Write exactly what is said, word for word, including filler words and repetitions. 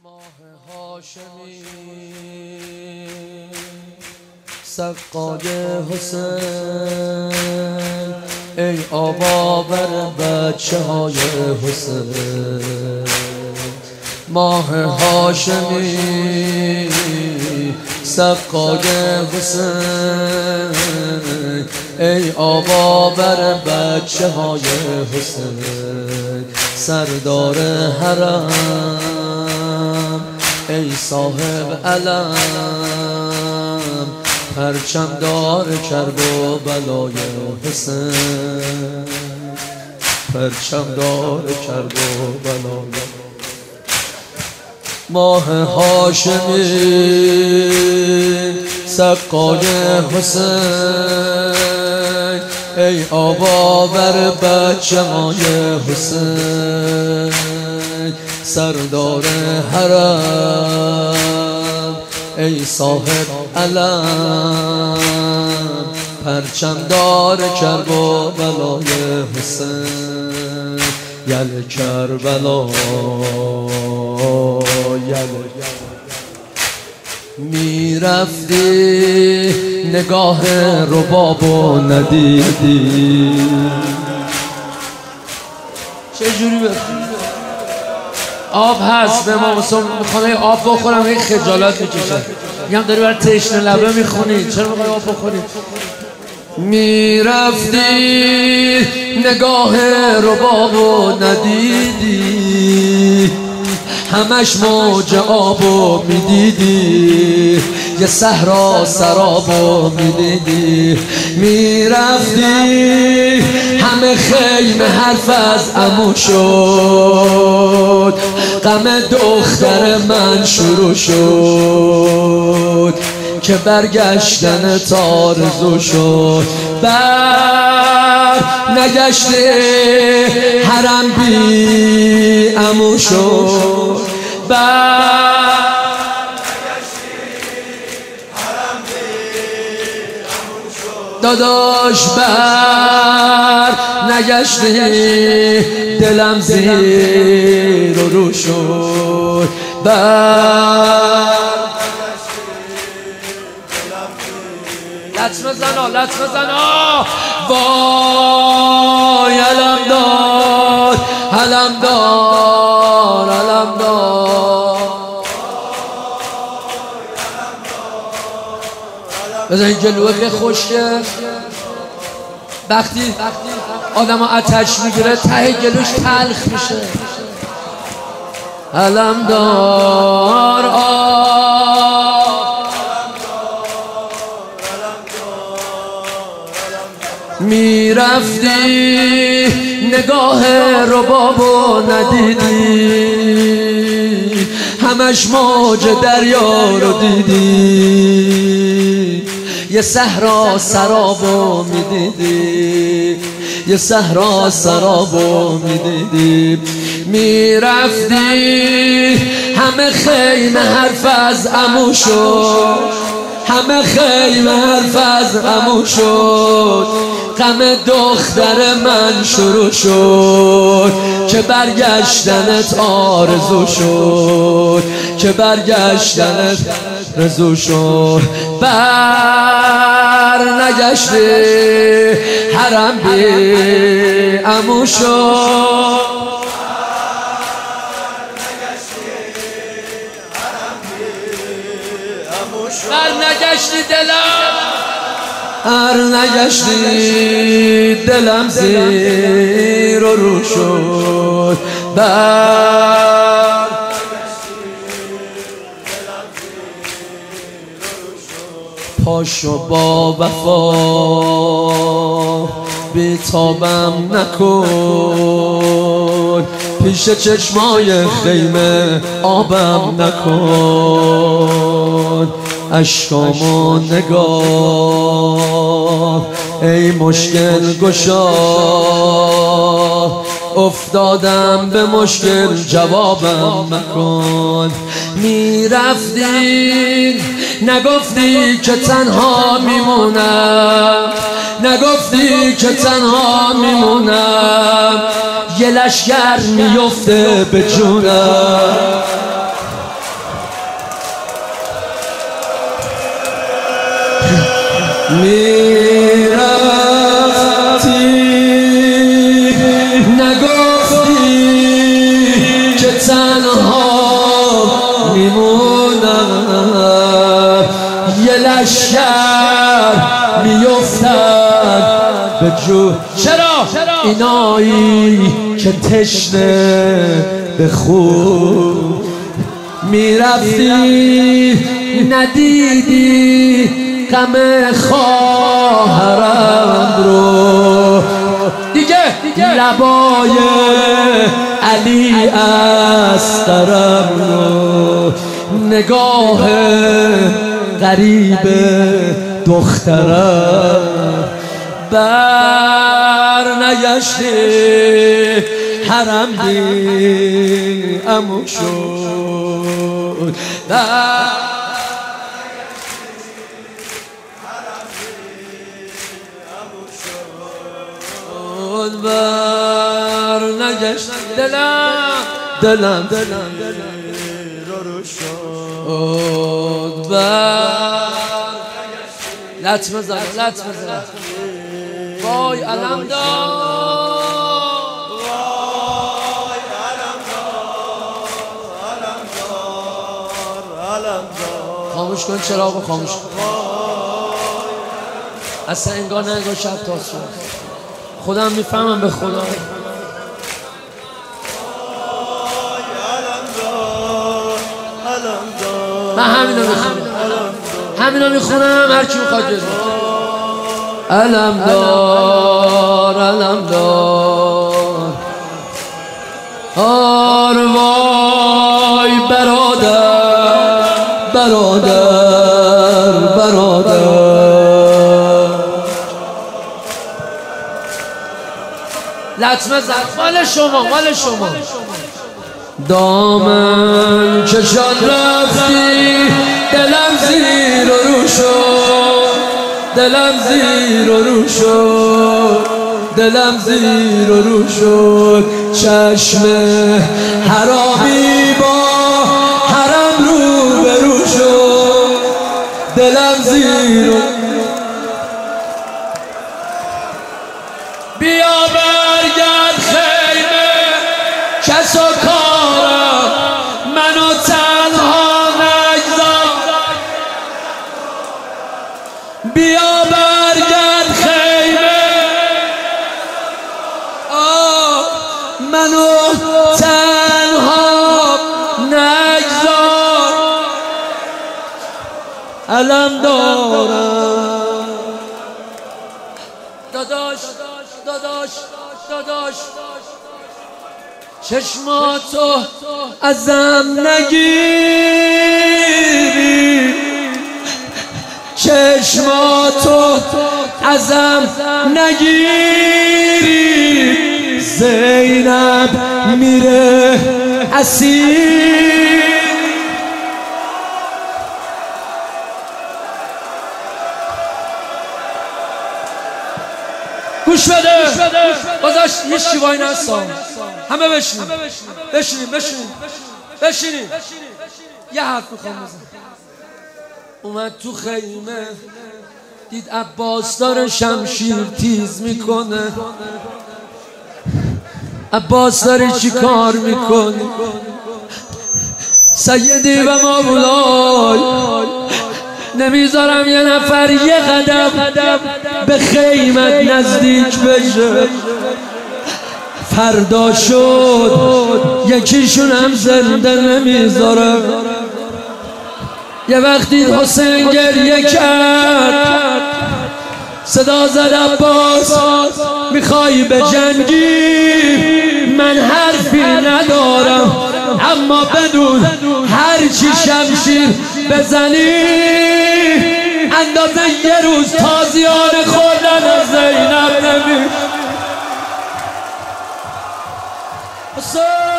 ماه هاشمی سقای حسین، ای آبا بر بچه های حسین. ماه هاشمی سقای حسین، ای آبا بر بچه های حسین. سردار حرم ای صاحب علم، پرچم دار کرب و بلای حسین، پرچم دار کرب و بلای. ماه هاشمی سقای حسین، ای آبا بر بچه های حسین. سردار حرم ای صاحب علم، پرچم دار کرب و بلای حسین. یل کربلا یل میرفتی نگاه ربابو ندیدی. چجوری بخونی؟ آب هست به ما میخوام آب بخورم، این خجالت میکشه. میگم داری برای تشنه لبه میخونی، چرا میخوای آب بخوری؟ میرفتی نگاه ربابو ندیدی، همش موج آبو میدیدی، یه صحرا سرابو میدیدی. میرفتی همه خیمه حرف از عمو شد، غم دختر من شروع شد، که برگشتن تارزو شد. بر نگشته حرم بی عمو شد، بر داداش بر نگشتی دلم زیر و رو شد. بر لطف بزنا لطف بزنا وای علم دار علم دار علم دار. بزن این جلوه که خوشگه، وقتی آدم ها آتش میگیره ته گلوش تلخ میشه. علم دار میرفتی نگاه ربابو ندیدی، همش موج دریا رو دیدی، یه صحرا سرابو میدیدی، یه صحرا سرابو میدیدی. میرفتی همه خیمه حرف از عمو شد، همه خیمه حرف از عمو شد، غم دختر من شروع شد، که برگشتنت آرزو شد، که برگشتنت رزو شد. بر نگشتی حرم بی عمو شد، بر نگشتی دلم، هر نگشتی دلم زیر و رو شد. بر پاشو با وفا بیتابم نکن، پیش چشمای خیمه آبم نکن. اشکامو نگاه ای مشکل گشا، افتادم به مشکل جوابم مکن. میرفتی نگفتی که تنها میمونم، نگفتی که تنها میمونم، یه لشگر میفته به جونم. میرفتی نگفتی که تنها میمونم یه لشکر میفتد به جو چرا اینایی که تشنه به خون میرفتی ندیدی غم خواهرم رو دیگه لبای علی اصغرم رو نگاه غریب دخترم بر نگشتی حرم دی امو شد بر نگشت دلم دلم دلم رو شد بر لط بزن لط بزن وای علم دار وای علم دار علم دار علم دار خاموش کن چراغو خاموش کن اصلا انگار نه انگار شب تا صبح خودم میفهمم به خدا من همینا میخونم همینا میخونم هر کی میخواد جز علم دار علم دار آر وای برادر برادر برادر لطمه زد مال شما مال شما دامن کشان رفتی دلم زیر و رو شد دلم زیر و رو شد دلم زیر و رو شد چشم حرامی با حرم رو به رو شد دلم زیر و بیا برگرد خیمه کس و کارم منو تنها نگذار بیا برگرد خیمه آه منو تنها نگذار علم دارم داداش داداش داداش چشماتو ازم نگیری چشماتو ازم نگیری زینب میره اسیر گوش بده بازاش یه شیوایی نستم همه بشینیم بشینیم بشینیم بشینیم یه حرف میخوام بزن اومد تو خیمه دید عباس داره شمشیر تیز میکنه عباس داری چی کار میکنی سیدی و مولای نمیذارم یه نفر یه قدم به خیمت نزدیک بشه فردا شد یکیشون هم زنده نمیذارم یه وقتی حسین گریه کرد صدا زد عباس میخوای به جنگی من حرفی ندارم اما بدون هر چی شمشیر بزنی اندازه یه روز تازیان خوردن از زینب نمی